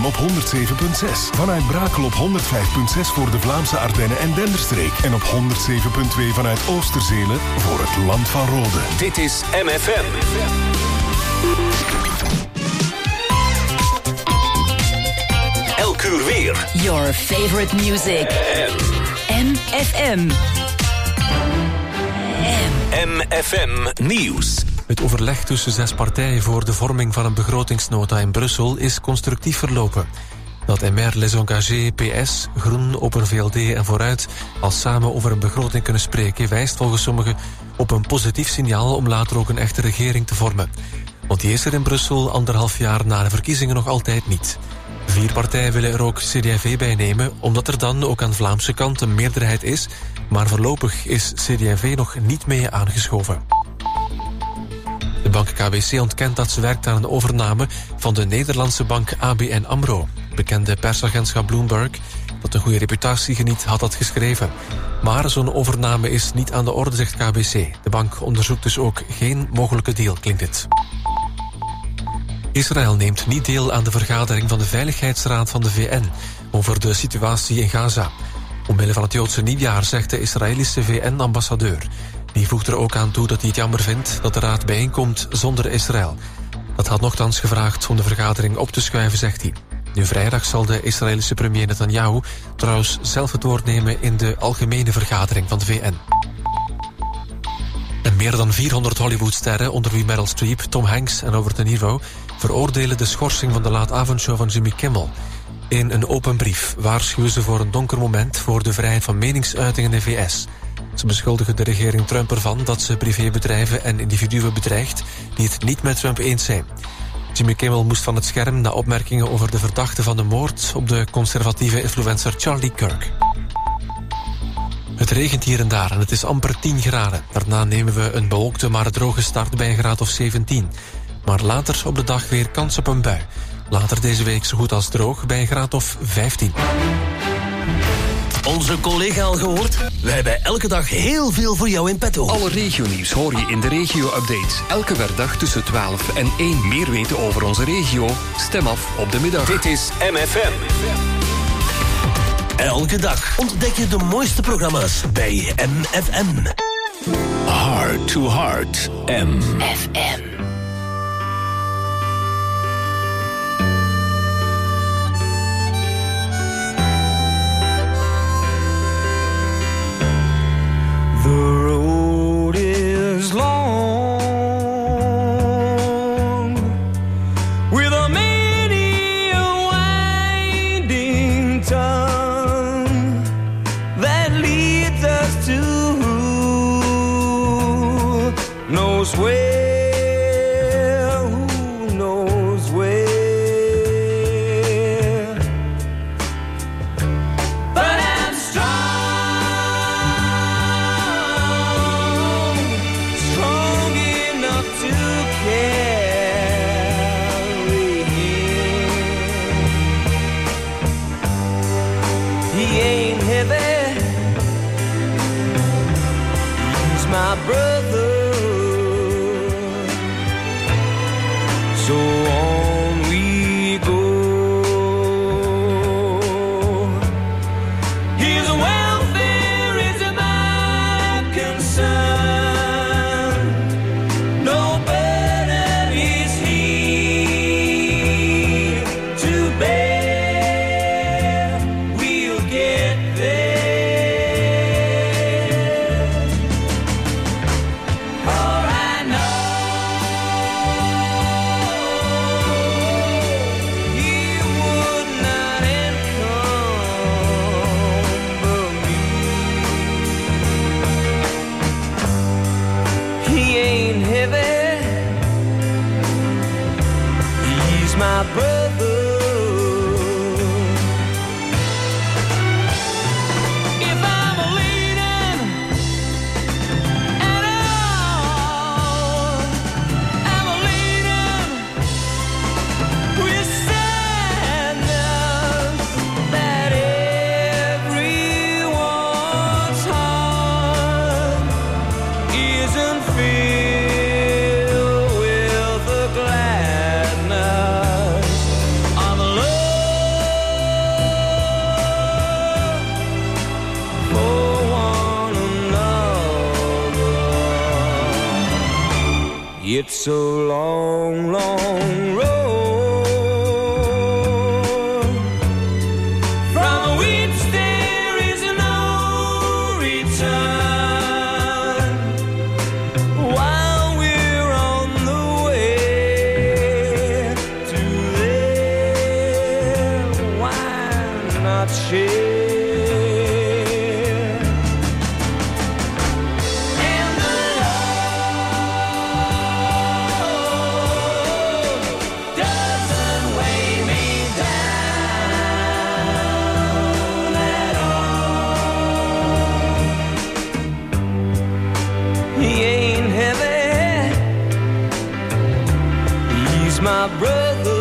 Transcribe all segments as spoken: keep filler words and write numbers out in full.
M op honderd zeven komma zes. Vanuit Brakel op honderd vijf komma zes voor de Vlaamse Ardennen en Denderstreek. En op honderd zeven komma twee vanuit Oosterzele voor het Land van Rode. Dit is M F M. Elk uur weer. Your favorite music. M F M. M F M Nieuws. Het overleg tussen zes partijen voor de vorming van een begrotingsnota in Brussel is constructief verlopen. Dat M R Les Engagés, P S, Groen, Open V L D en Vooruit al samen over een begroting kunnen spreken, wijst volgens sommigen op een positief signaal om later ook een echte regering te vormen. Want die is er in Brussel anderhalf jaar na de verkiezingen nog altijd niet. Vier partijen willen er ook C D A V bij nemen, omdat er dan ook aan Vlaamse kant een meerderheid is, maar voorlopig is C D A V nog niet mee aangeschoven. De bank K B C ontkent dat ze werkt aan een overname van de Nederlandse bank A B N AMRO. Bekende persagentschap Bloomberg, dat een goede reputatie geniet, had dat geschreven. Maar zo'n overname is niet aan de orde, zegt K B C. De bank onderzoekt dus ook geen mogelijke deal, klinkt het. Israël neemt niet deel aan de vergadering van de Veiligheidsraad van de V N over de situatie in Gaza. Omwille van het Joodse nieuwjaar, zegt de Israëlische V N-ambassadeur. Die voegt er ook aan toe dat hij het jammer vindt dat de raad bijeenkomt zonder Israël. Dat had nochtans gevraagd om de vergadering op te schuiven, zegt hij. Nu vrijdag zal de Israëlische premier Netanyahu trouwens zelf het woord nemen in de algemene vergadering van de V N. En meer dan vierhonderd Hollywoodsterren, onder wie Meryl Streep, Tom Hanks en Robert De Niro, veroordelen de schorsing van de laatavondshow van Jimmy Kimmel. In een open brief waarschuwen ze voor een donker moment voor de vrijheid van meningsuiting in de V S. Ze beschuldigen de regering Trump ervan dat ze privébedrijven en individuen bedreigt die het niet met Trump eens zijn. Jimmy Kimmel moest van het scherm na opmerkingen over de verdachte van de moord op de conservatieve influencer Charlie Kirk. Het regent hier en daar en het is amper tien graden. Daarna nemen we een bewolkte maar droge start bij een graad of zeventien. Maar later op de dag weer kans op een bui. Later deze week zo goed als droog bij een graad of vijftien. Onze collega al gehoord? Wij hebben elke dag heel veel voor jou in petto. Alle regionieuws hoor je in de regio-updates. Elke werkdag tussen twaalf en één. Meer weten over onze regio? Stem af op de middag. Dit is M F M. Elke dag ontdek je de mooiste programma's bij M F M. Heart to Heart. M F M. The road is long, with a many a winding tongue that leads us to knows where, who knows where. But I'm strong. My brother, so on we go. His welfare is my concern. No burden is he to bear. We'll get there. It's a long, long road from which there is no return. While we're on the way to there, why not share? My brother,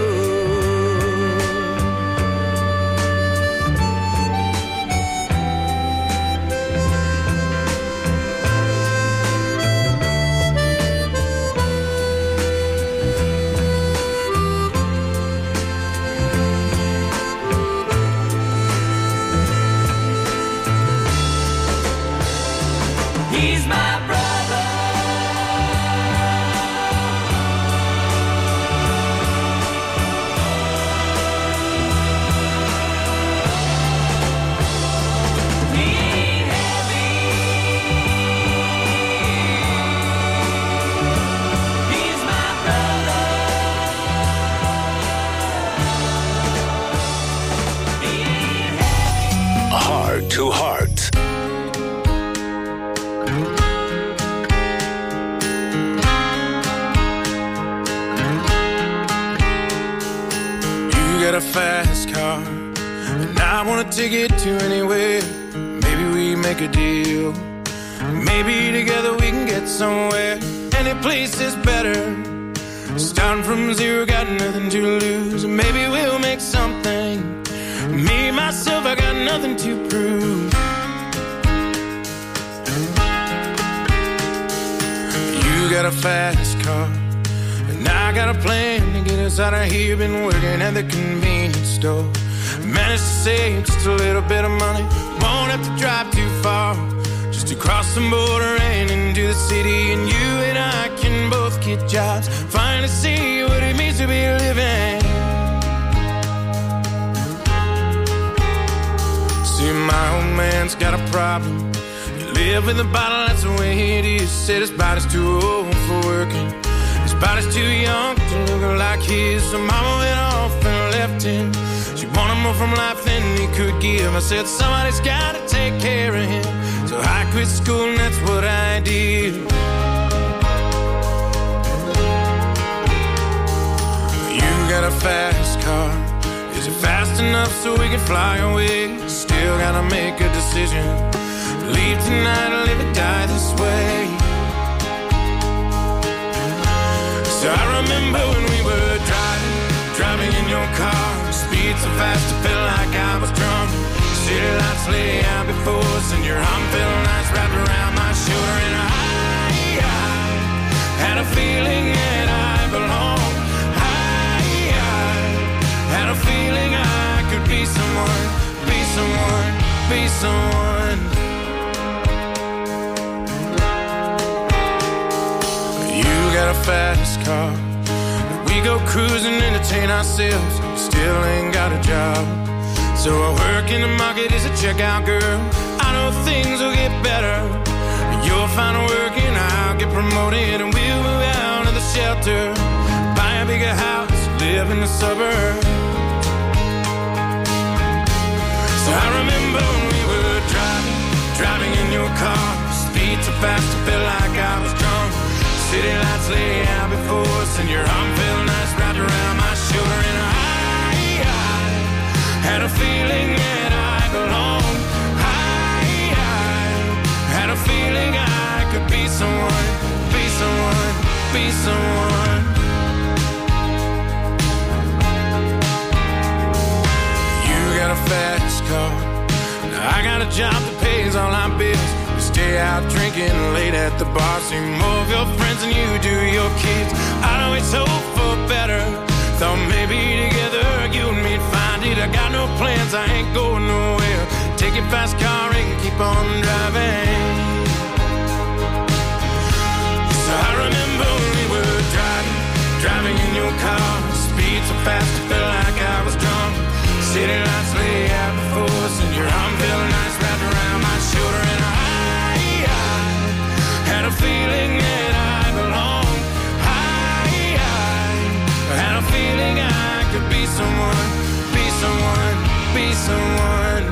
he's my brother. Heart to Heart. You got a fast car, and I wanna take it to anywhere. Maybe we make a deal. Maybe together we can get somewhere. Any place is better. Starting from zero, got nothing to lose. Maybe we'll make something. Me, myself, I got nothing to prove. You got a fast car, and I got a plan to get us out of here. Been working at the convenience store. Managed to save just a little bit of money. Won't have to drive too far, just to cross the border and into the city. And you and I can both get jobs, finally see what it means to be living. See, my old man's got a problem. You live with a bottle, that's the way it is. Said his body's too old for working. His body's too young to look like his. So mama went off and left him. She wanted more from life than he could give. I said, somebody's gotta take care of him. So I quit school and that's what I did. You got a fast car. Is it fast enough so we can fly away? Still gotta make a decision. Leave tonight or live or die this way. So I remember when we were driving, driving in your car. Speed so fast I felt like I was drunk. City lights lay out before us, and your arm felt nice wrapped around my shoulder. And I, I had a feeling that I belonged. Had a feeling I could be someone, be someone, be someone. You got a fast car. We go cruising, entertain ourselves. Still ain't got a job. So I work in the market as a checkout girl. I know things will get better. You'll find work and I'll get promoted, and we'll move out of the shelter, buy a bigger house, live in the suburbs. So I remember when we were driving, driving in your car. Speed so fast I felt like I was drunk. City lights lay out before us, and your arm felt nice wrapped around my shoulder. And I, I had a feeling that I belonged. I, I had a feeling I could be someone, be someone, be someone. You got a fast car. Now I got a job that pays all our bills. We stay out drinking late at the bar. See more of your friends than you do your kids. I always hope for better. Thought maybe together you and me'd find it. I got no plans, I ain't going nowhere. Take your fast car and keep on driving. So I remember when we were someone, be someone.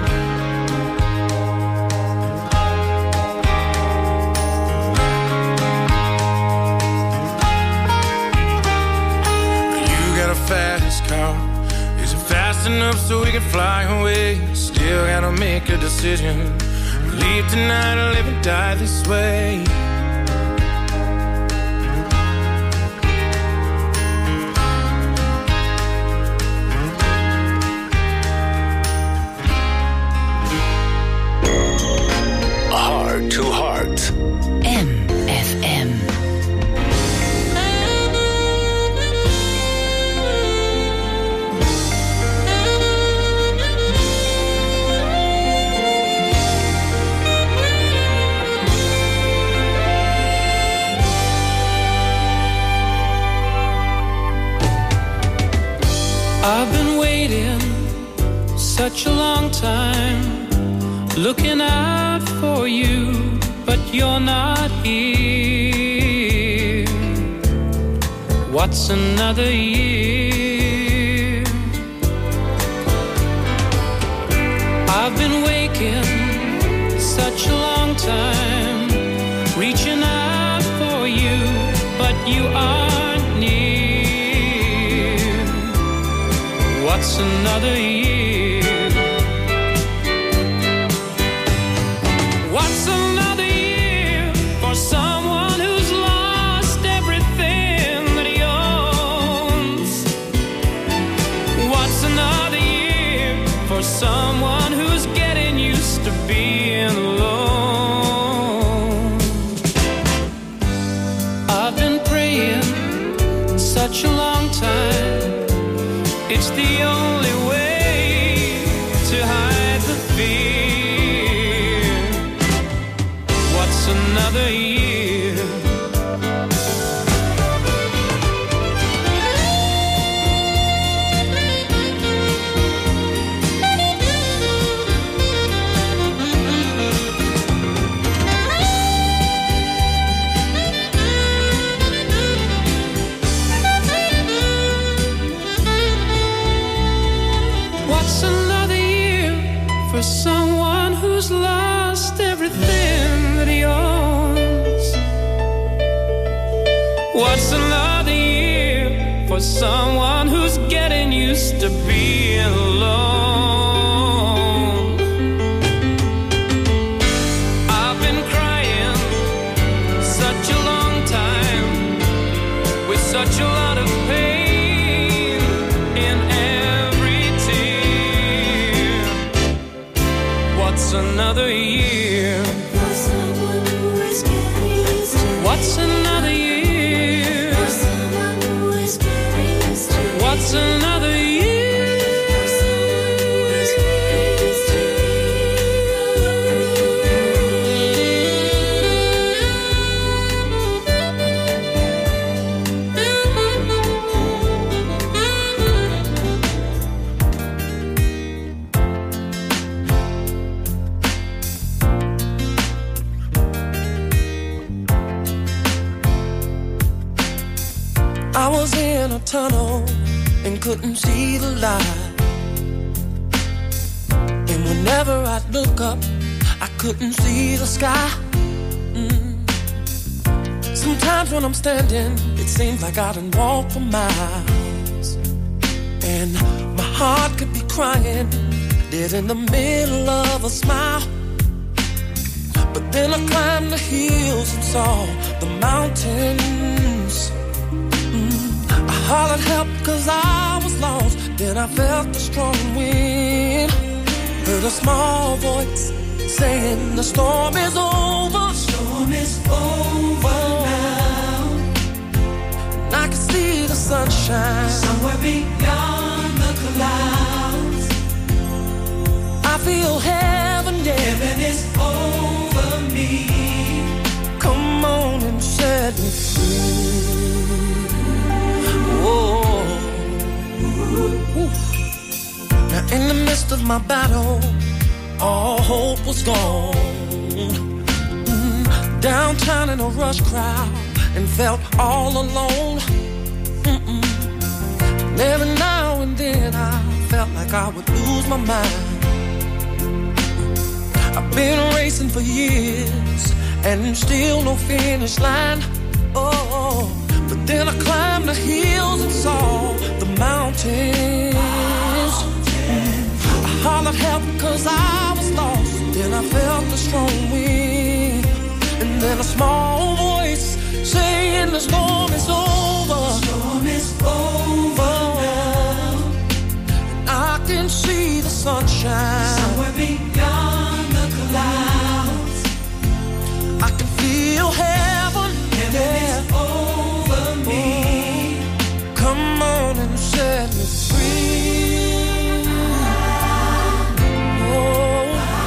You got a fast car. Is it fast enough so we can fly away? Still gotta make a decision. Leave tonight or live and die this way. Heart to Heart. M F M. I've been waiting such a long time, looking out for you, but you're not here. What's another year? I've been waking such a long time, reaching out for you, but you aren't near. What's another year? What's another year for someone who's lost everything that he owns? What's another year for someone who's getting used to being alone? I've been praying such a long time. It's the only way to hide the fear. What's another year? What's another year for someone who's lost everything that he owns? What's another year for someone who's getting used to being alone? I've been crying such a long time, with such a lot of pain in every tear. What's another year? For someone who is getting used to. What's another year? For someone who is getting used to. What's another year? For someone who is getting used to. I was in a tunnel and couldn't see the light. And whenever I'd look up, I couldn't see the sky. Mm. Sometimes when I'm standing, it seems like I done walked for miles. And my heart could be crying, dead in the middle of a smile. But then I climbed the hills and saw the mountains. I hollered help cause I was lost. Then I felt a strong wind. Heard a small voice saying the storm is over. The storm is over now. And I can see the sunshine somewhere beyond the clouds. I feel heaven, yeah. Heaven is over me. Come on and set me free. Oh. Now in the midst of my battle, all hope was gone. Mm-hmm. Downtown in a rush crowd and felt all alone. Mm-mm. And every now and then I felt felt like I would lose my mind. I've been racing for years and still no finish line. Oh, but then I climbed the hills and saw the mountains. I hollered help cause I was lost. Then I felt the strong wind, and then a small voice saying the storm is over. The storm is over now, and I can see the sunshine somewhere beyond the clouds. I can feel heaven, heaven yeah. is over me. Oh, come on and set me free. Oh,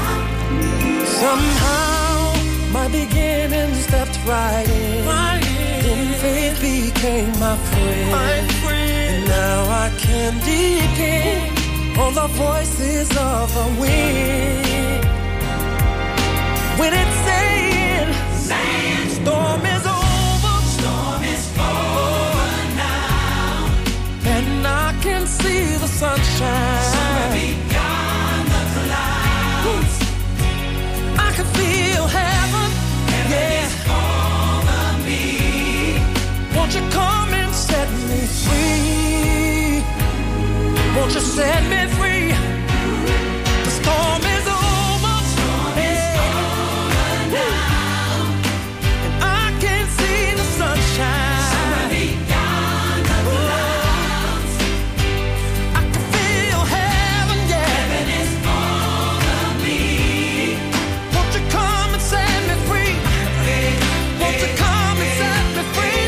somehow my beginning stepped right in. Right in. Then faith became my friend. My friend. And now I can depend on the voices of the wind. When it's saying, saying storm is over, storm is over now, and I can see the sunshine somewhere beyond the clouds. I can feel heaven, heaven yeah. is over me. Won't you come and set me free? Won't you set me free? The storm is over, storm is over now, and I can see the sunshine somewhere beyond the clouds. I can feel heaven, yeah. Heaven is over me. Won't you come and set me free? Won't you come and set me free?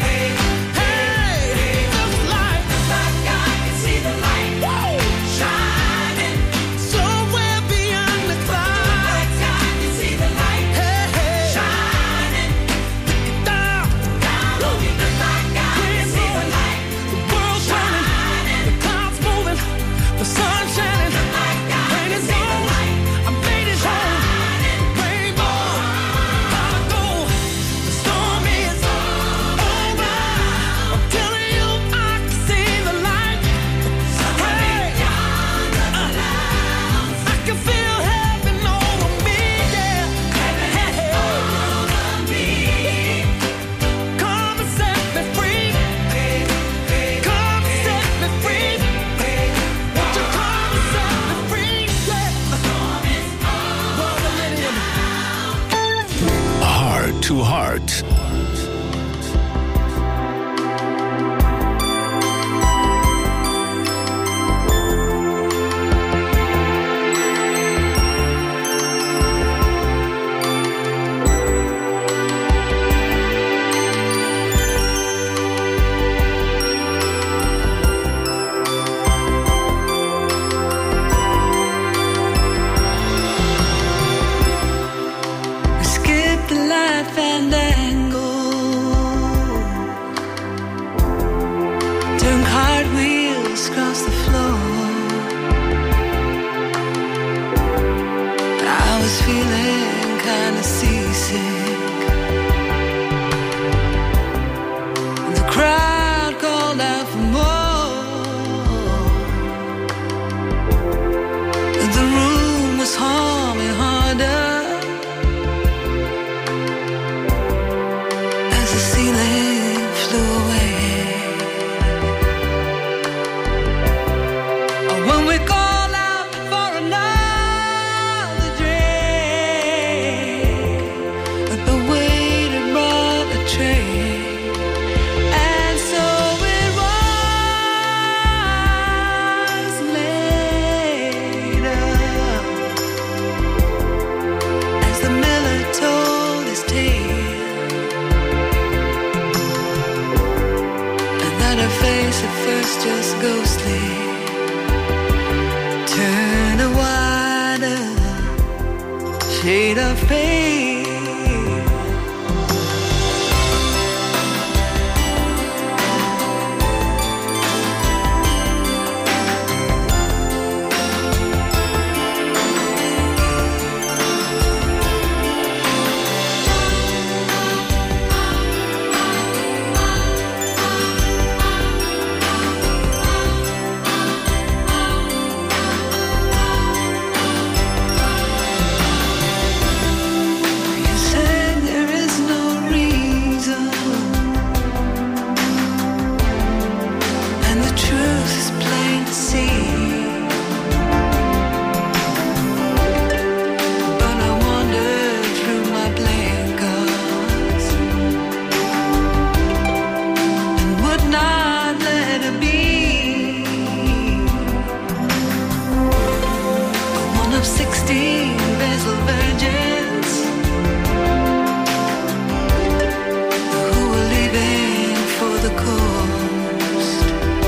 Hey, looks like, looks like I can see the light. Whoa! Shining somewhere beyond the clouds. Looks like I can see the light. Hey, hey. Shining down, down. Looks like I can see the light. The world's shining, the clouds moving, the sun shining. Rain is on, I made it home. Rainbow, gotta go. The storm is over. I'm telling you, I can see the light. Hey, uh, I can feel heaven over me, yeah. Heaven is over me. Come and set me free. Come and set me free. Won't you come and set me free? Yeah. The storm is over. Heart to Heart. Skip the life and angle, turn cartwheels across the floor. I was feeling kinda seasick. The crowd called out for more. The room was humming harder as the ceiling flew away. When we call out for another drink, the waiter brought the tray, and so it was later as the miller told his tale, and that her face at first just ghostly turned a wider shade of pale. sixteen Basil virgins who were leaving for the coast.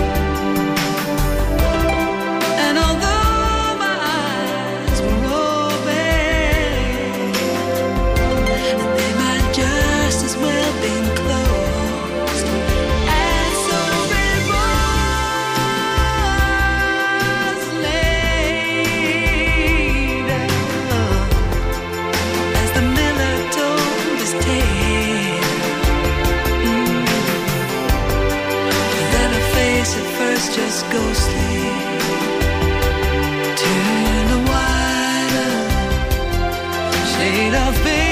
And although my eyes were open, they might just as well been closed. And so it was later, as the miller told his tale, mm, that her face at first just ghostly turned a wider shade of pale.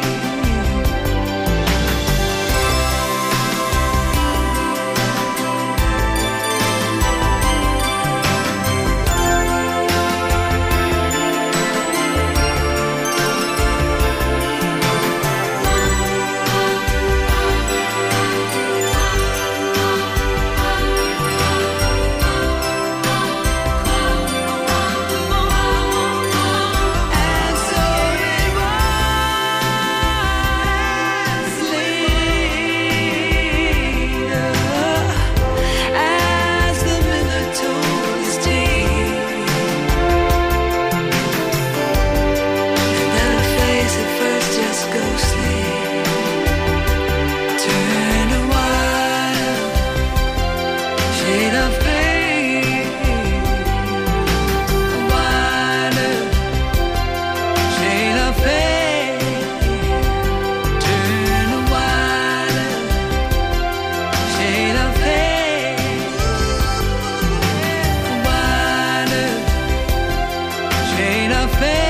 And so it was later, as the miller told his tale, that her face at first just ghostly turned a wild shade of pale, a wider shade of pale, turn a wider shade of pale, a wider shade of pale.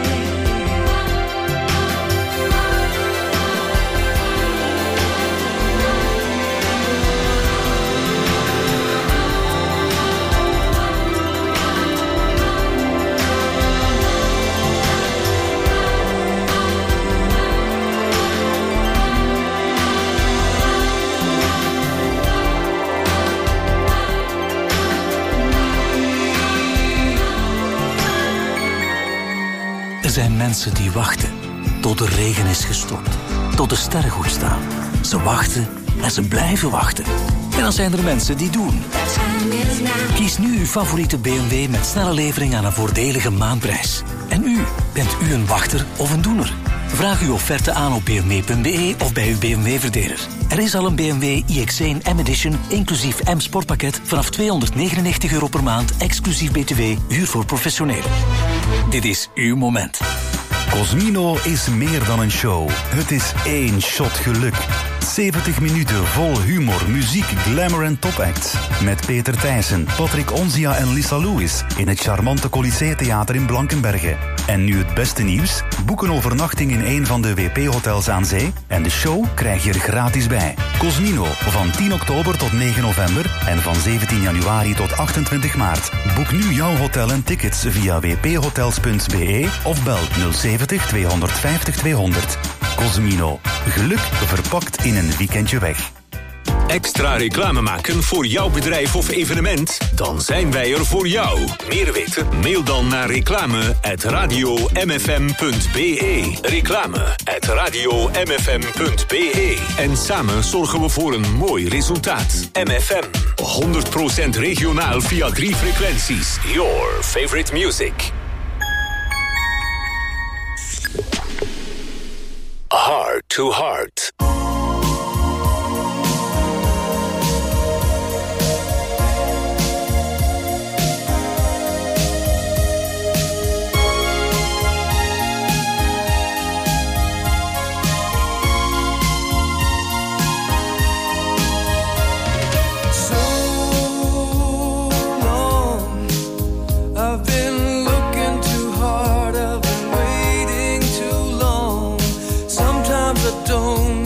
Er zijn mensen die wachten tot de regen is gestopt, tot de sterren goed staan. Ze wachten en ze blijven wachten. En dan zijn er mensen die doen. Kies nu uw favoriete B M W met snelle levering aan een voordelige maandprijs. En u, bent u een wachter of een doener? Vraag uw offerte aan op b m w punt b e of bij uw B M W-verdeler. Er is al een B M W i X één M-Edition inclusief M-Sportpakket vanaf tweehonderdnegenennegentig euro per maand, exclusief B T W, huur voor professionelen. Dit is uw moment. Cosmino is meer dan een show. Het is één shot geluk. zeventig minuten vol humor, muziek, glamour en topacts. Met Peter Thijssen, Patrick Onzia en Lisa Lewis in het charmante Colisée Theater in Blankenberge. En nu het beste nieuws. Boek een overnachting in een van de W P-hotels aan zee en de show krijg je er gratis bij. Cosmino, van tien oktober tot negen november en van zeventien januari tot achtentwintig maart. Boek nu jouw hotel en tickets via w p hotels punt b e of bel nul zeventig tweehonderdvijftig tweehonderd. Cosmino, geluk verpakt in een weekendje weg. Extra reclame maken voor jouw bedrijf of evenement? Dan zijn wij er voor jou. Meer weten? Mail dan naar reclame at radio m f m punt b e. Reclame at radio m f m punt b e. En samen zorgen we voor een mooi resultaat. M F M, honderd procent regionaal via drie frequenties. Your favorite music. Heart to Heart. Don't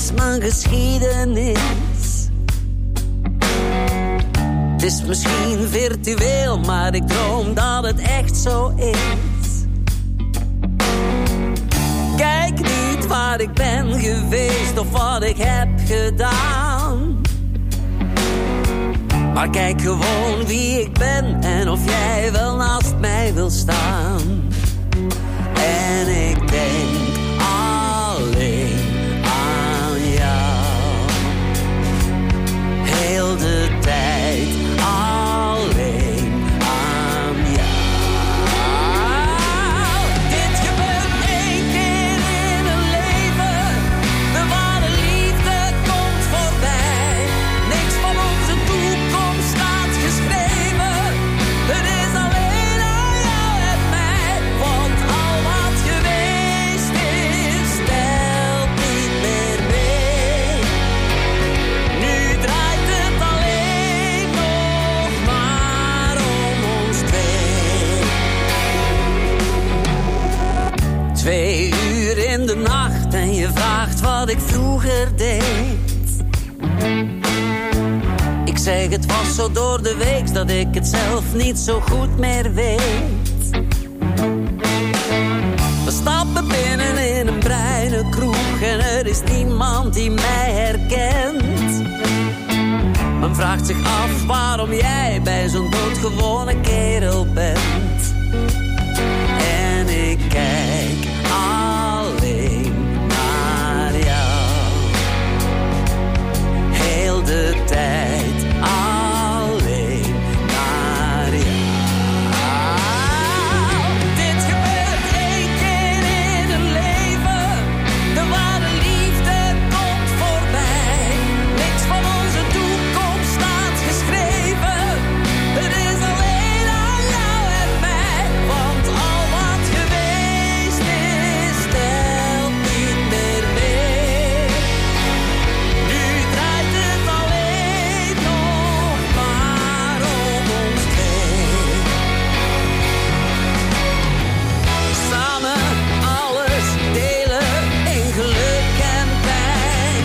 is mijn geschiedenis. Het is misschien virtueel, maar ik droom dat het echt zo is. Kijk niet waar ik ben geweest of wat ik heb gedaan. Maar kijk gewoon wie ik ben en of jij wel naast mij wil staan. En ik denk alleen aan jou. Heel de tijd alleen aan jou. Dit gebeurt één keer in een leven. De ware liefde komt voorbij. Niks van onze toekomst staat geschreven. Het is alleen aan jou en mij. Want al wat geweest is, telt niet meer mee. Nu draait het alleen nog maar om ons twee. Twee uur in de nacht en je vraagt wat ik vroeger deed. Ik zeg het was zo door de week dat ik het zelf niet zo goed meer weet. We stappen binnen in een bruine kroeg en er is niemand die mij herkent. Men vraagt zich af waarom jij bij zo'n doodgewone kerel bent. En ik kijk alleen naar jou. Heel de tijd alleen naar jou. Dit gebeurt één keer in een leven. De ware liefde komt voorbij. Niks van onze toekomst staat geschreven. Het is alleen aan jou en mij. Want al wat geweest is, telt niet meer mee. Nu draait het alleen nog maar om ons twee. Samen alles delen in geluk en pijn.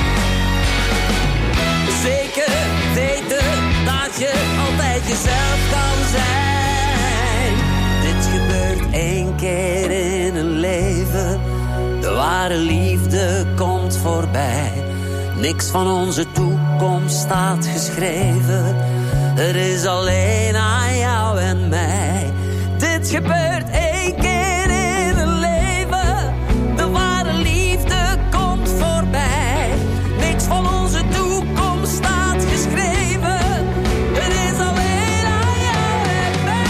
Zeker weten dat je altijd jezelf kan zijn. Dit gebeurt één keer in een leven. De ware liefde komt voorbij. Niks van onze toekomst staat geschreven. Het is alleen aan jou en mij. Dit gebeurt één keer in een leven. De ware liefde komt voorbij. Niks van onze toekomst staat geschreven. Het is alleen aan jou en mij.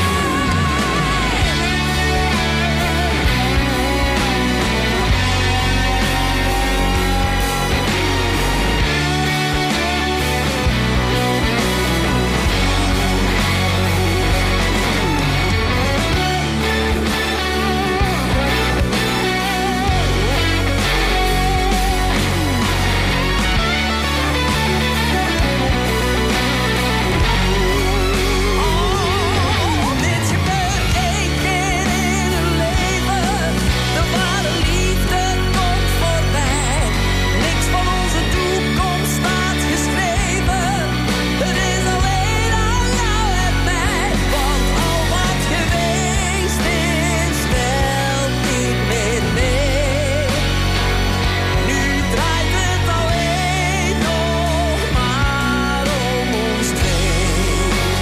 Dit gebeurt één keer in een leven. De ware liefde komt voorbij. Niks van onze toekomst staat geschreven. Het is alleen aan jou en mij. Want al wat geweest is, telt niet meer mee. Nu draait het alleen nog maar om ons twee.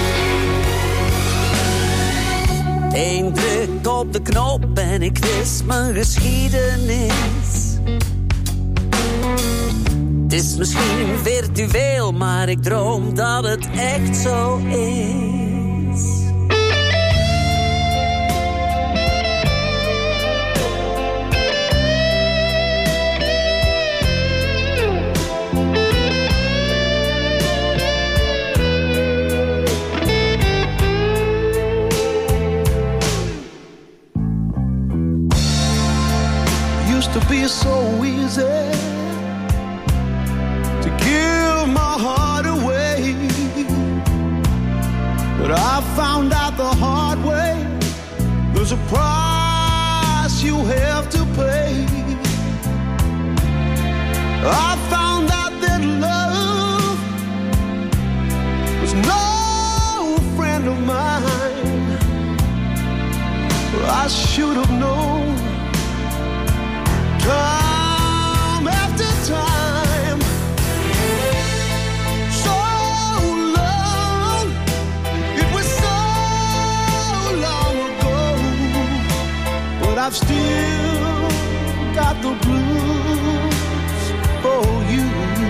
Eén druk op de knop en ik wist mijn geschiedenis. Het is misschien virtueel, maar ik droom dat het echt zo is. Used to be so easy to give my heart away, but I found out the hard way. There's a price you have to pay. should have known. Time after time, so long, it was so long ago, but I've still got the blues for you.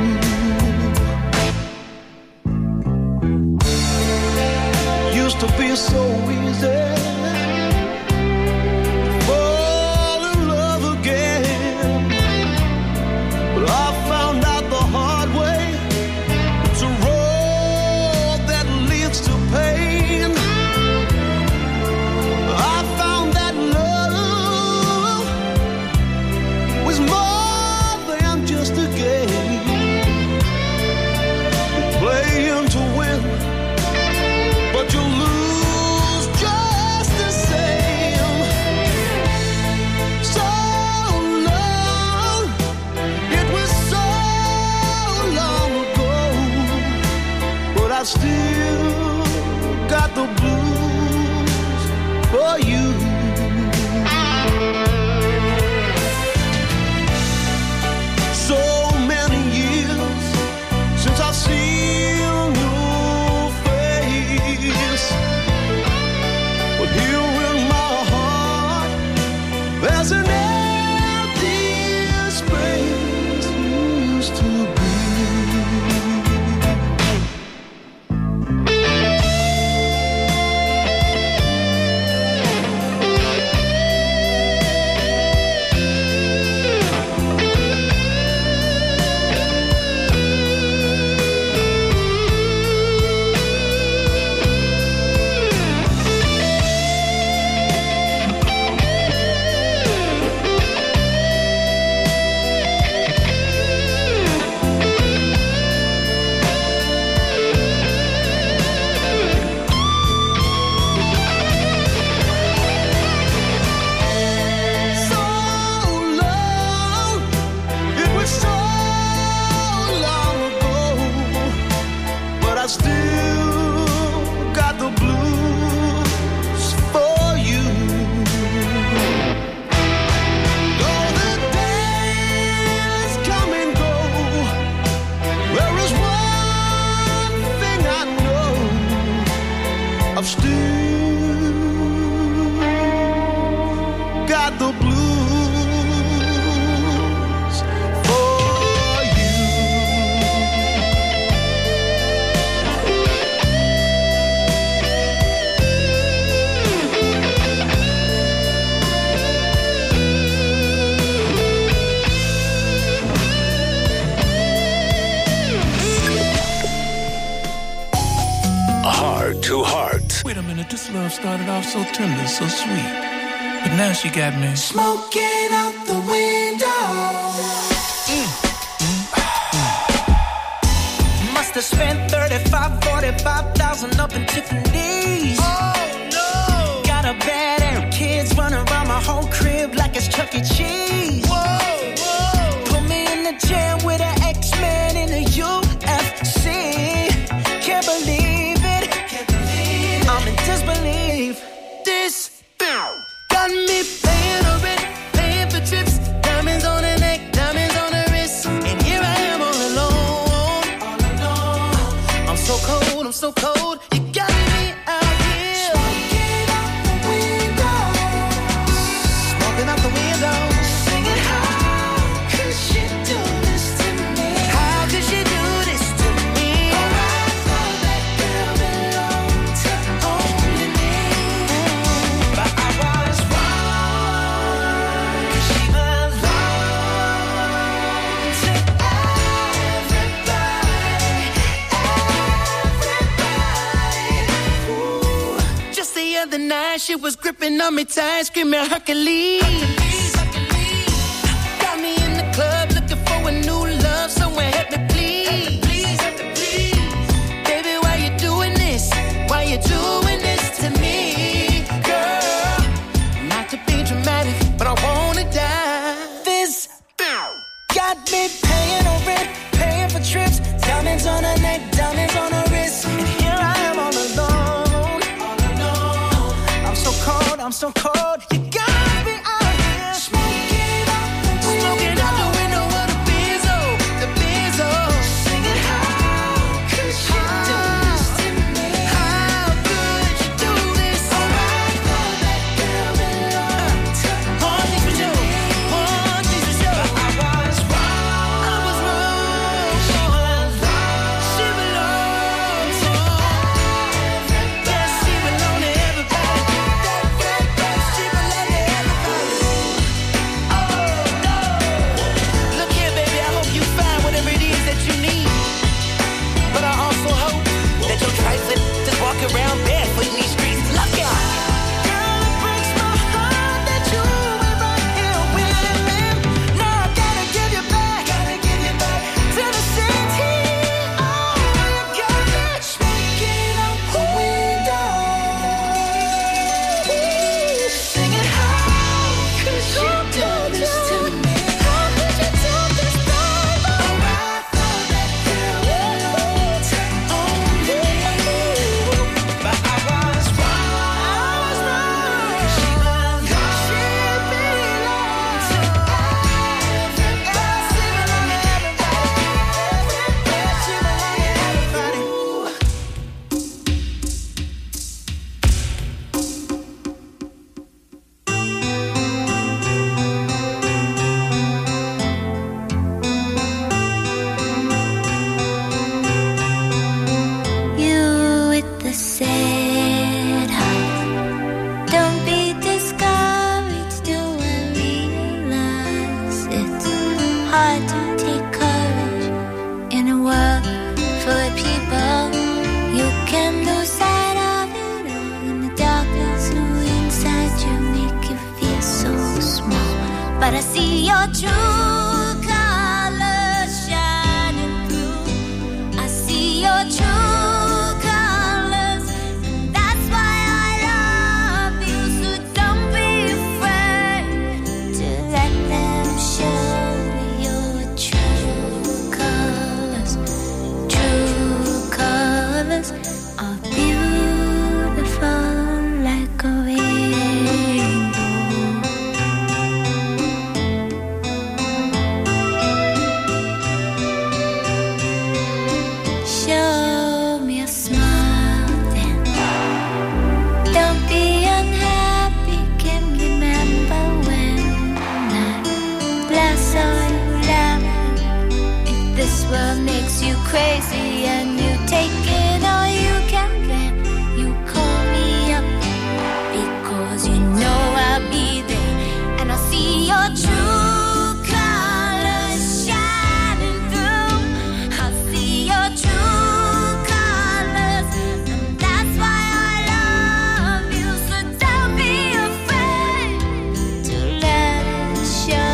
Used to be so easy to fall in love again, but I found out the hard way. It's a road that leads to pain. I found that love was more than just a game, playing to win, but you lose just the same. So long, it was so long ago, but I still got the blues for you. So many years since I've seen your face, but here in my heart there's an empty space you used to be. So long, it was so long ago, but I still got the blues for you. Though the days come and go, there is one thing I know: I've still got the blues for you. Heart to heart. Wait a minute, this love started off so tender, so sweet. But now she got me smoking out the window. Must have spent thirty-five, forty-five thousand up in Tiffany's. Oh no! Got a bad and kids running around my whole crib like it's Chuck E. Cheese. Whoa, whoa! Put me in the jam with an X-Men in the U F C. Can't believe it. Can't believe it. I'm in disbelief. This got me paying a rent, paying for trips, diamonds on the neck, diamonds on the wrist, and here I am all alone. All alone. I'm so cold, I'm so cold. You got me out here Smoking out the window. smoking out the window, Singing, how could she do this to me? how could she do this to me? Oh, I thought that girl belonged to only me. But I was wrong, 'cause she belonged to Everybody, everybody. ooh. Just the other night, she was gripping on me tight, screaming Hercules. Got me in the club looking for a new love, someone help me please. Baby, why you doing this? Why you doing this to me, girl? Not to be dramatic, but I wanna die. This got me paying on rent, paying for trips, diamonds on her neck, diamonds on her wrist, and here I am all alone. I'm so cold, I'm so cold. You got your true colors shining through. I see your true colors, and that's why I love you. So don't be afraid to let them show your true colors. True colors are beautiful like a what makes you crazy and you take it all you can, then you call me up because you know I'll be there and I'll see your true colors shining through. I'll see your true colors, and that's why I love you. So don't be afraid to let it show.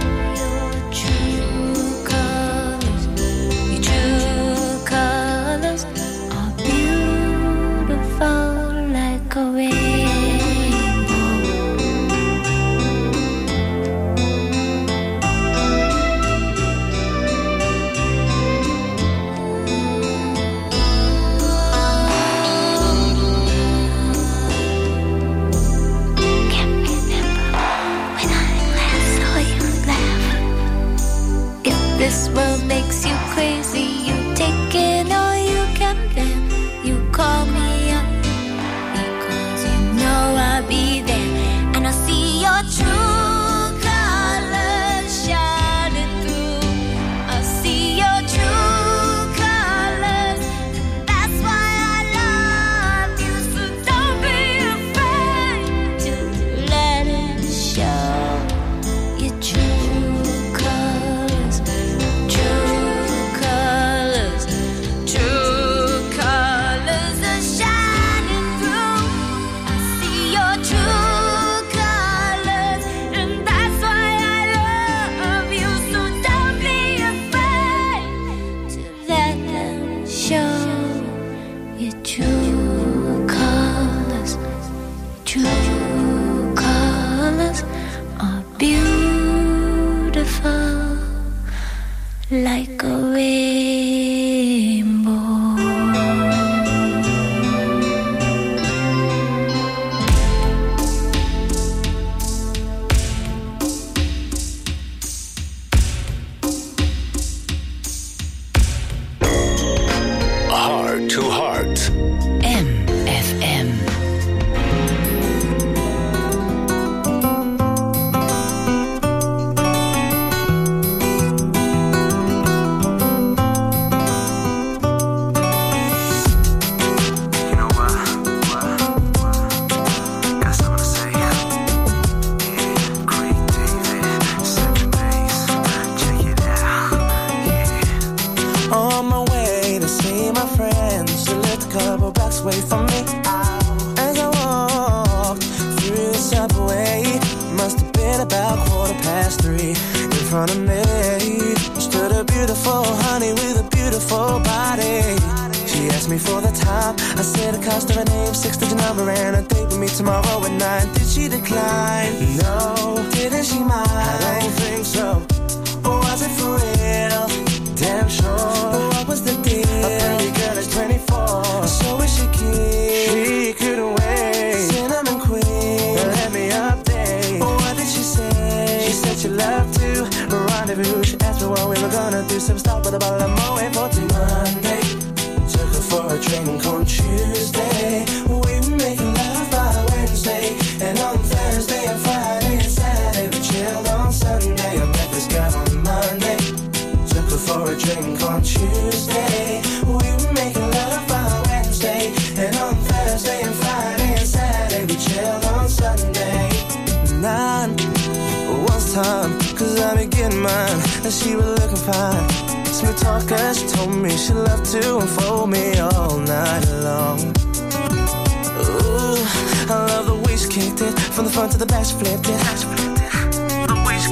This world makes you crazy, you take it all you can, then you call me up because you know I'll be there and I'll see your true colors shining through. I'll see your true colors, and that's why I love you. So don't be afraid to let it show your true colors. True colors, true colors are shining through. I see your true colors, and that's why I love you. So don't be afraid to let them show your true colors. True colors are beautiful like a rainbow. Heart to Heart. M F M. On my way to see my friends, who lived a couple blocks away from me. As I walked through the subway, must have been about quarter past three. In front of me stood a beautiful honey with a beautiful body. She asked me for the time. I said the cost of her name, six-digit number, and a date with me tomorrow at nine. Did she decline? No. Didn't she mind? I don't think so. Or was it for real? Damn sure. What was the deal? A pretty girl is twenty-four, so is she cute? She couldn't wait. Cinnamon queen, let me update. What did she say? She said she loved to rendezvous. She asked me what we were gonna do. Some stop with a bottle of Moet for Monday. Took her for a drink on Tuesday. We were making love by Wednesday, and on Thursday and Friday and Saturday we chilled on Sunday. I met this guy on Monday. Took her for a drink on Tuesday. We were making love by Wednesday, and on Thursday and Friday and Saturday we chilled on Sunday. Nine was time, cause I be getting mine, and she was looking fine. Smooth talker, she told me she loved to unfold me all night long. Ooh, I love the way she kicked it, from the front to the back she flipped it. The way she kicked it. And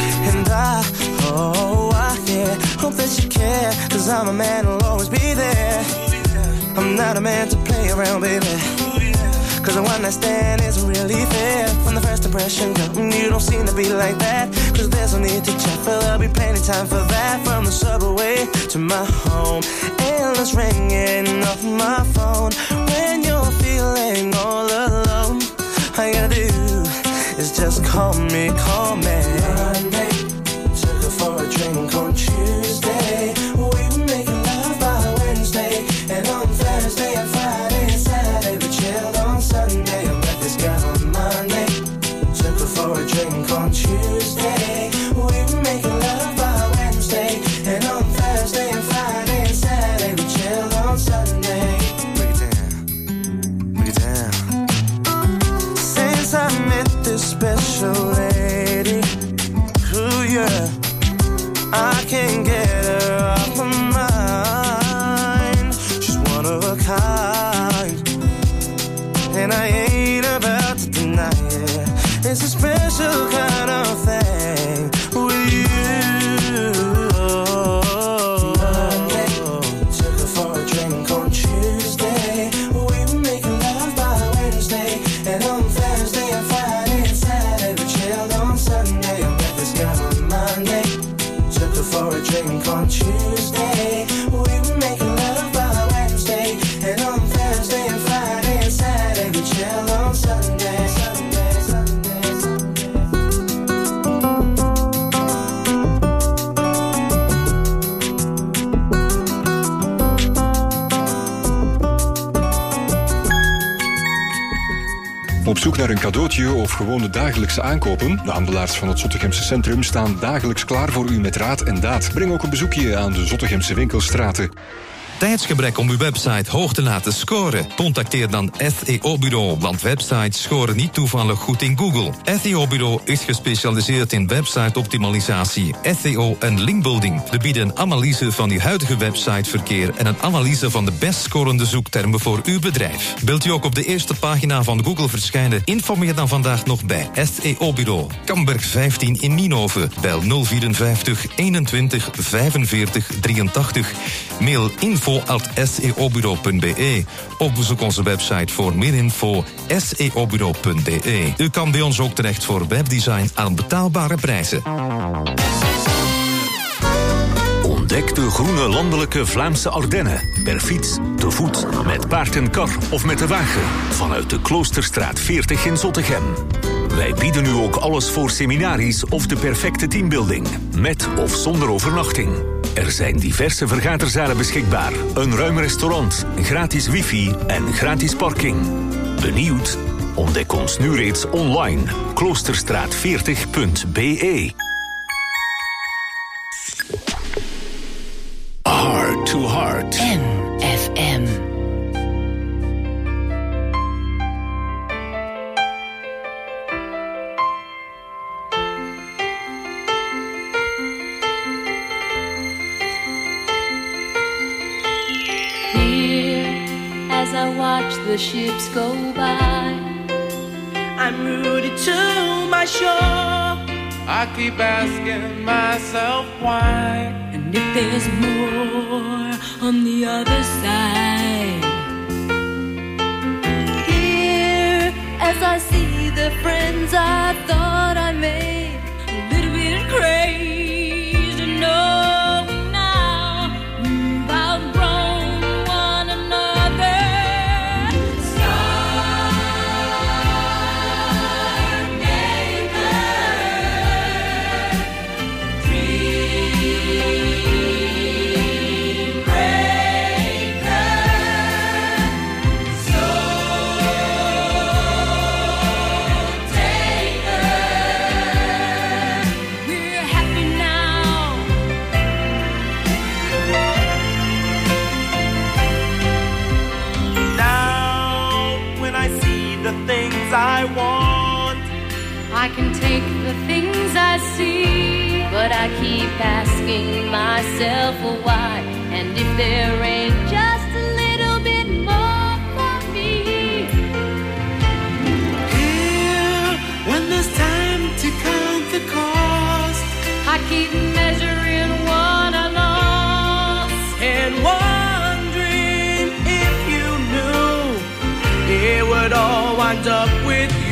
And I, oh, I, yeah, hope that you care, cause I'm a man who'll always be there. I'm not a man to play around, baby, cause a one night stand isn't really fair. From the first impression, girl, you don't seem to be like that. Cause there's no need to chat, but there'll be plenty time for that. From the subway to my home, endless ringing off my phone. When you're feeling all alone, all you gotta do is just call me, call me. Monday, took her for a drink on Tuesday. We were making love by Wednesday, and on Thursday and Friday and Saturday we chilled on Sunday. I met this girl on Monday, took her for a drink on Tuesday. We were making love by Wednesday, and on Thursday and Friday and Saturday we chilled on Sunday. Break it down, break it down. Since I met this special lady, ooh yeah, I can't get her off my mind. She's one of a kind, and I ain't about to deny it. It's a special kind of thing with you. Monday, took her for a drink on Tuesday. We were making love by Wednesday, and on Thursday and Friday and Saturday we chilled on Sunday. I met this guy on Monday, took her for a drink on Tuesday. We were making love by Wednesday, and on Thursday and Friday and Saturday we chilled on Sunday. Sunday, Sunday, Sunday. Op zoek naar een cadeautje of gewoon de dagelijkse aankopen? De handelaars van het Zottegemse Centrum staan dagelijks klaar voor u met raad en daad. Breng ook een bezoekje aan de Zottegemse winkelstraten. Tijdsgebrek om uw website hoog te laten scoren? Contacteer dan S E O-bureau, want websites scoren niet toevallig goed in Google. S E O-bureau is gespecialiseerd in website-optimalisatie, S E O en linkbuilding. We bieden een analyse van uw huidige websiteverkeer en een analyse van de best scorende zoektermen voor uw bedrijf. Wilt u ook op de eerste pagina van Google verschijnen? Informeer dan vandaag nog bij S E O-bureau. Kamberg vijftien in Nienhoven. Bel nul vierenvijftig eenentwintig vijfenveertig drieëntachtig. Mail info at s e o bureau punt b e of bezoek onze website voor meer info s e o bureau punt b e. U kan bij ons ook terecht voor webdesign aan betaalbare prijzen. Ontdek de groene landelijke Vlaamse Ardennen. Per fiets, te voet, met paard en kar of met de wagen. Vanuit de Kloosterstraat veertig in Zottegem. Wij bieden u ook alles voor seminaries of de perfecte teambuilding. Met of zonder overnachting. Er zijn diverse vergaderzalen beschikbaar. Een ruim restaurant, gratis wifi en gratis parking. Benieuwd? Ontdek ons nu reeds online. kloosterstraat veertig punt b e. Heart to Heart. M F M. As I watch the ships go by, I'm rooted to my shore. I keep asking myself why. And if there's more on the other side. Here, as I see the friends I thought I made, a little bit crazy, no. I want. I can take the things I see, but I keep asking myself why. And if there ain't just a little bit more for me. Here, when there's time to count the cost, I wind up with you.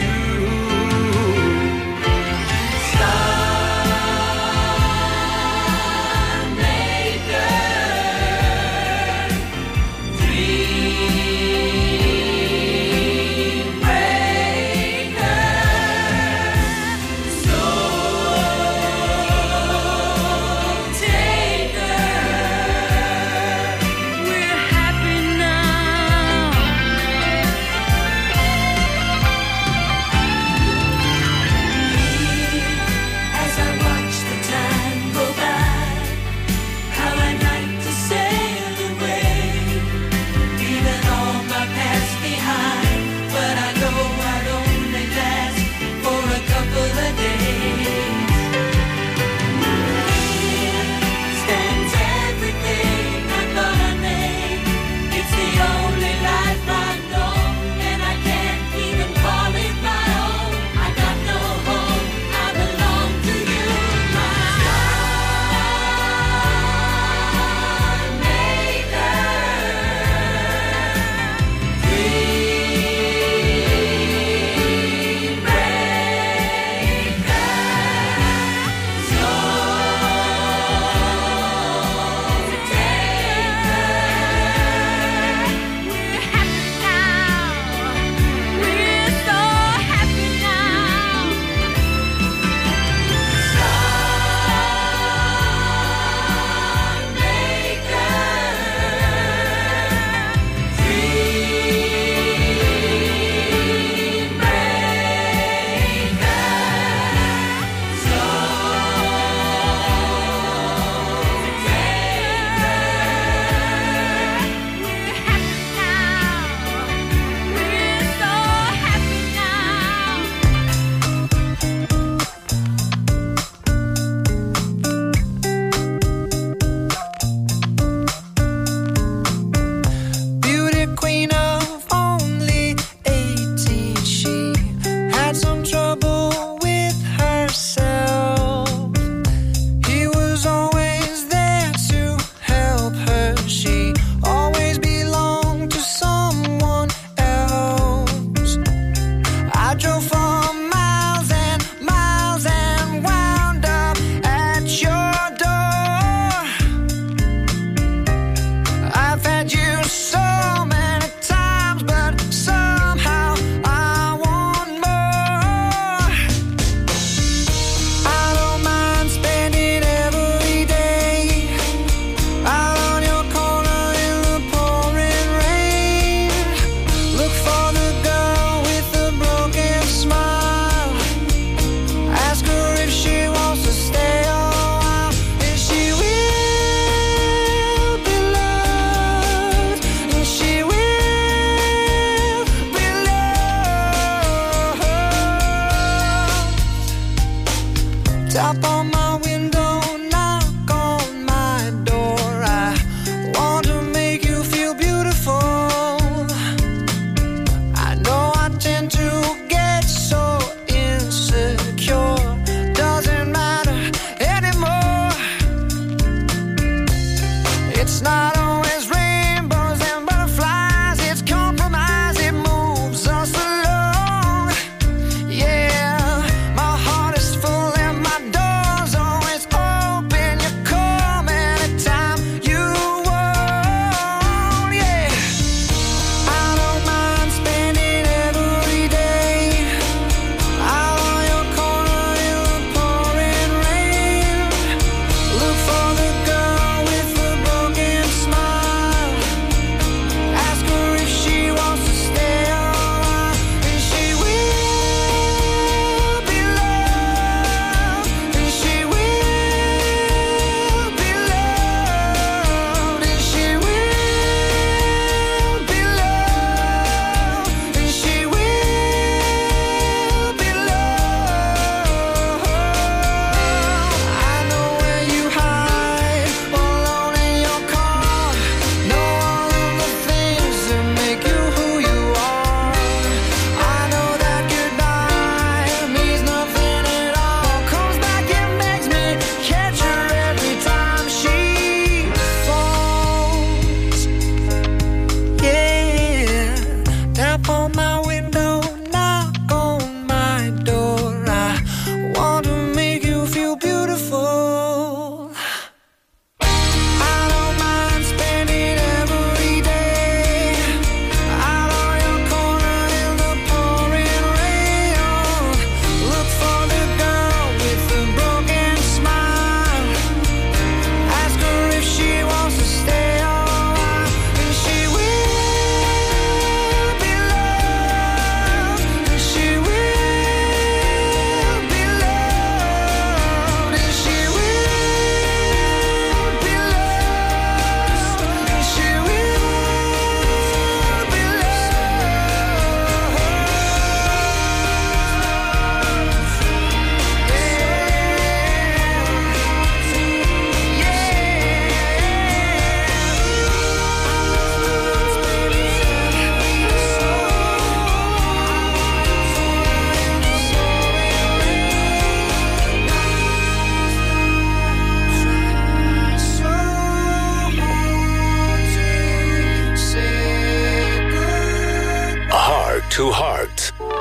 to Heart.